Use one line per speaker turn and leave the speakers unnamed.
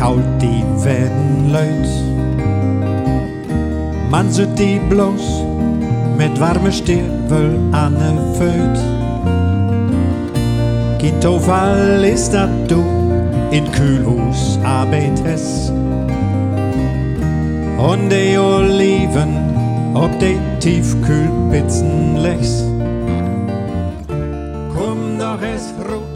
kalt, die werden leut. Man sieht die bloß mit warme Stiefel an der Föt. Kein Zufall ist, dass du in Kühlhus arbeitest und die Oliven ob die Tiefkühlpizzen legst. Komm doch, es ruht